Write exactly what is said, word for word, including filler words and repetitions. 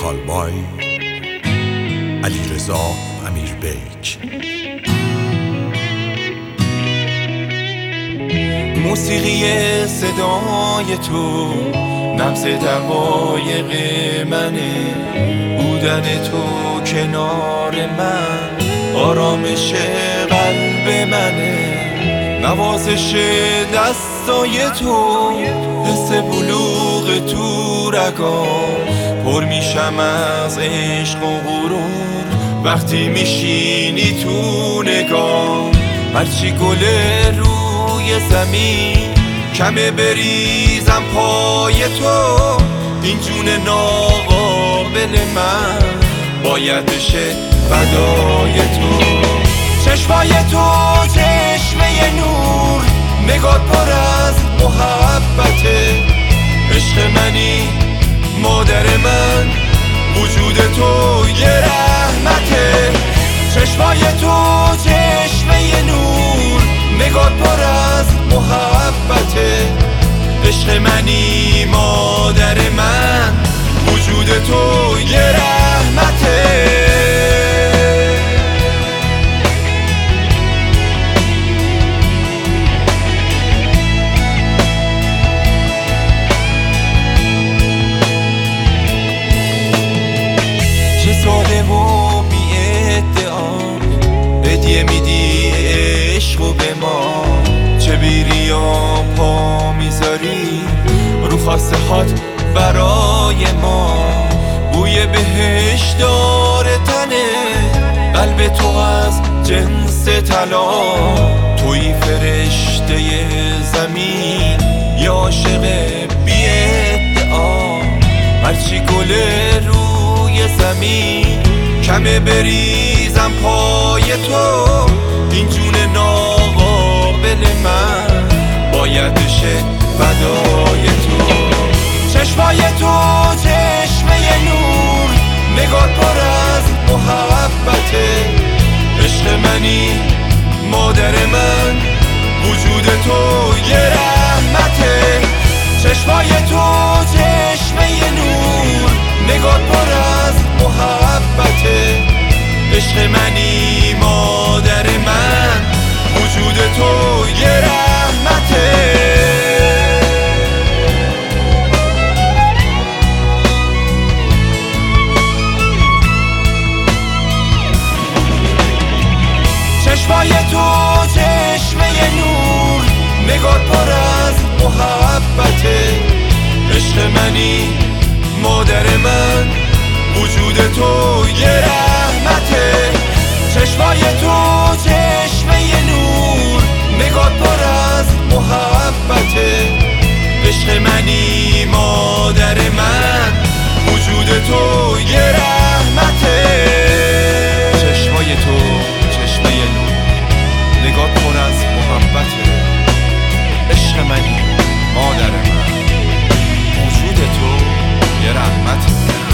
کالبای علیرضا امیربیک. موسیقی صدای تو نبض دقایق منه، بودن تو کنار من آرامش قلب منه، نوازش دستای تو حس بلوغ تو رگام، پر میشم از عشق و غرور وقتی میشینی تو نگام. هرچی گل روی زمین کمه بریزم پای تو، این جون ناقابل من باید بشه فدای تو. چشمای تو چشمه نور، نگات پر از محبته، عشق منی مادر من، وجود تو یه رحمته. چشمای تو چشمه نور، نگات پر از محبته، عشق منی مادر من، وجود تو یه رحمته. ساده و بی ادعا هدیه میدی عشقو به ما، چه بیریا پا میذاری رو خواسته هات برای ما. بوی بهش داره تنه قلب تو از جنس طلا، توی فرشته زمین یا عاشق بی ادعا. هرچی گل روی زمین کمه بریزم پای تو، این جون ناقابل من باید بشه فدای تو. چشمای تو چشمه نور، نگات پر از محبته، عشق منی مادر من، وجود تو یه رحمته. چشمای تو چشمه نور، نگات پر از محبته، عشق منی مادر من، وجود تو یه رحمته. چشمای تو چشمه نور، نگات پر از محبته، عشق منی مادر من، وجود تو یه رحمته. چشمای تو چشمه نور، نگات پر از محبته، عشق منی مادر من، وجود تو یه رحمته. چشمای تو چشمه نور، نگات پر از محبته، عشق منی مادر من، وجود تو یه رحمته.